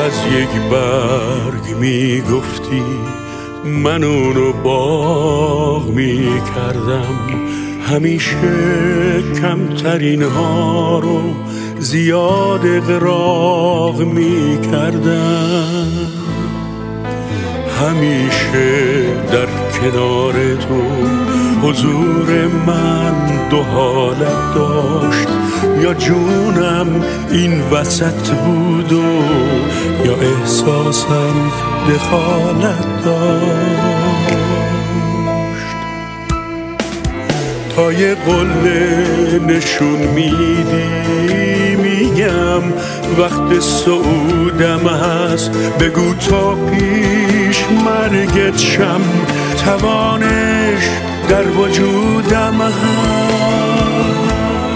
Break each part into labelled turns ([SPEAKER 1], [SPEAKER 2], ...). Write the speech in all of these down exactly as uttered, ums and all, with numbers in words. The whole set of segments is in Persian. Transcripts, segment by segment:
[SPEAKER 1] از یک برگ می گفتی من اونو باغ می کردم، همیشه کمترین ها رو زیاد اغراق می کردم. همیشه در کنار تو حضور من دو حالت داشت، یا جونم این وسط بود و یا احساسم دخالت داشت. تا یه قله نشون میدی میگم وقت صعودم هست، بگو تا پیش مرگت شم توانش در وجودم هست.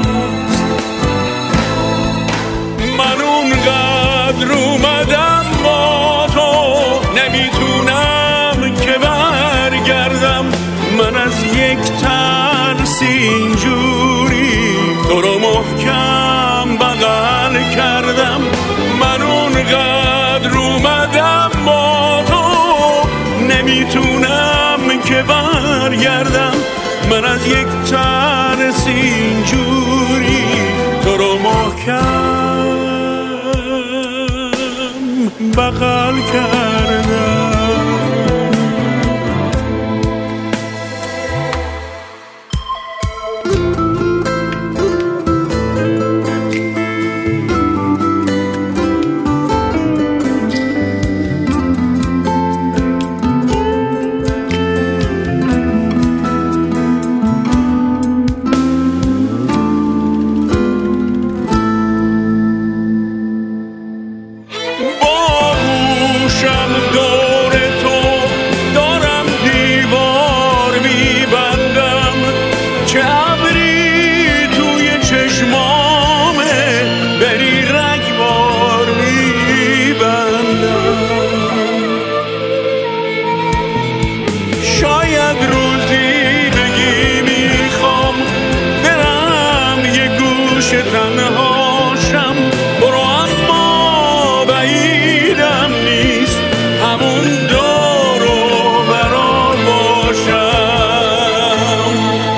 [SPEAKER 1] من اونقدر اومدم با تو نمیتونم که برگردم، من از یک ترس اینجوری تو رو محکم بغل کردم. من اونقدر اومدم با تو نمیتونم که برگردم، من از یک ترس اینجوری تو رو محکم بغل کردم. تنهاشم برو اما بعیدم نیست همون دور و برا باشم.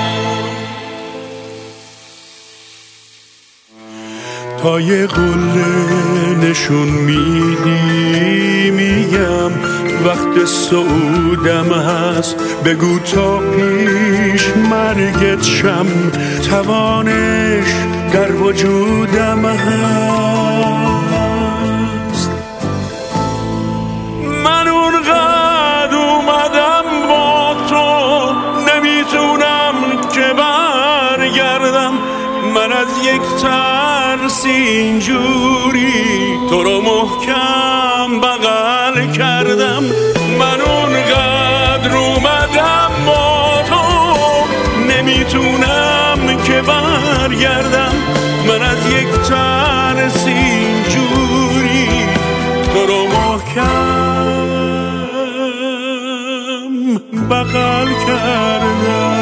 [SPEAKER 1] تا یه قله نشون میدی میگم وقت صعودم هست، بگو تا پیش مرگت شم توانش در وجودم هست. من اونقدر اومدم با تو نمیتونم که برگردم، من از یک ترس اینجوری تو رو محکم بغل کردم. من اونقدر اومدم با تو نمیتونم که برگردم، من از یک ترس اینجوری تو رو محکم بغل کردم.